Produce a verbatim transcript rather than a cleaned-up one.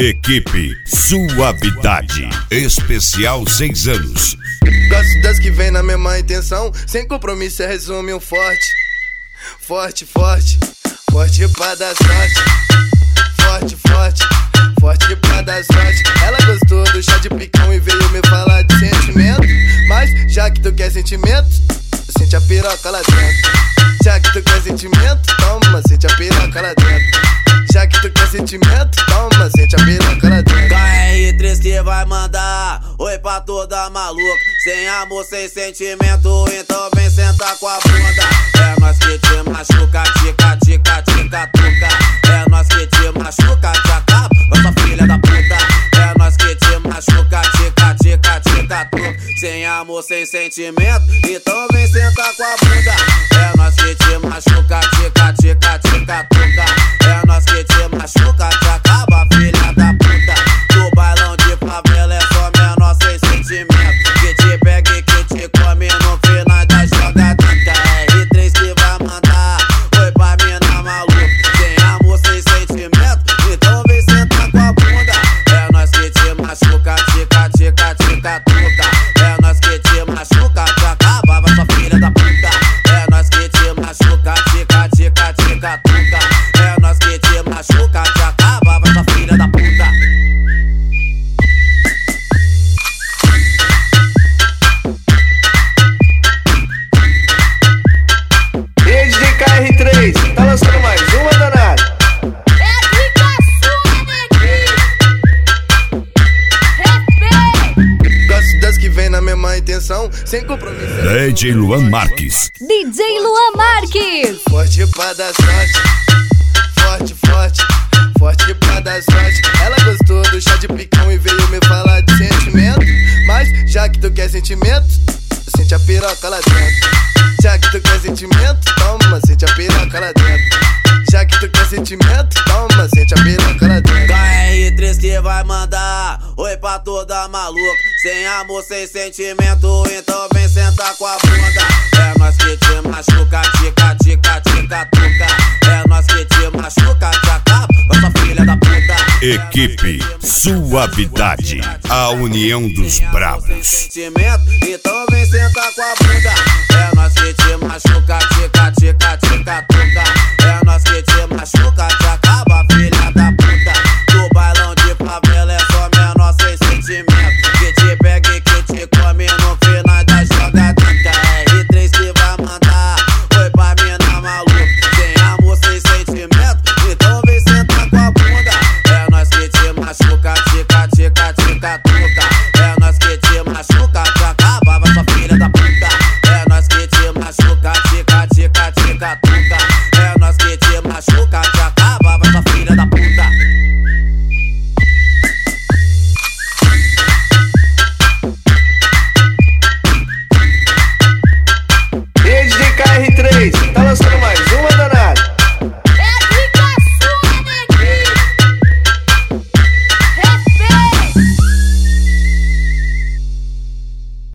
Equipe Suavidade, especial seis anos. Gosto das que vem na mesma intenção, sem compromisso, resume um forte. Forte, forte, forte pra dar sorte. Forte, forte, forte pra dar sorte. Ela gostou do chá de picão e veio me falar de sentimento. Mas já que tu quer sentimento, sente a piroca lá dentro. Já que tu quer sentimento, toma, sente a piroca lá dentro. Já que tu quer sentimento, toma, sente a piroca lá dentro. K R três que vai mandar oi pra toda maluca. Sem amor, sem sentimento, então vem sentar com a bunda. É nós que te machuca, tica, tica, tica, tuca. É nós que te machuca, te acaba com essa filha da puta. É nós que te machuca, tica, tica, tica, tuca. Sem amor, sem sentimento, então vem sentar com a bunda. É nós que te machuca, tica, tica, tica, tuca. É nós que te machuca, te acaba, filha da puta. Do bailão de favela é só menor sem sentimento. Que te pega e que te come no final da jogada. K R três que vai mandar oi pra mina maluca. Sem amor, sem sentimento, então vem sentar com a bunda. É nós que te machuca, tica, tica, tica, tuca. É nós que te machuca, te acaba, vai sua filha da puta. É nós que te machuca, tica, tica, tica, tuca. É nós que te machuca, te acaba, vai sua filha da puta. Rede de K R três, tá lançando mais uma, danada. É rica sua, neguinho. Respeito. Gosto das que vem na mesma intenção, sem compromisso. D J Luan Marques. D J Luan Marques. Forte pra dar sorte. Forte, forte, forte pra dar sorte. Ela gostou do chá de picão e veio me falar de sentimento. Mas já que tu quer sentimento, sente a piroca lá dentro. Já que tu quer sentimento, toma, sente a piroca lá dentro. Já que tu quer sentimento, toma, sente a piroca lá dentro. K R três que vai mandar oi pra toda maluca. Sem amor, sem sentimento, então vem sentar com a bunda. É nós que te machuca, tica, tica, tica, tuca. É nós que te machuca, te acaba com essa filha da puta. Equipe Suavidade, a união dos bravos. Sentimento, então vem sentar com a bunda. É nós que te machuca, tica, tica, tica.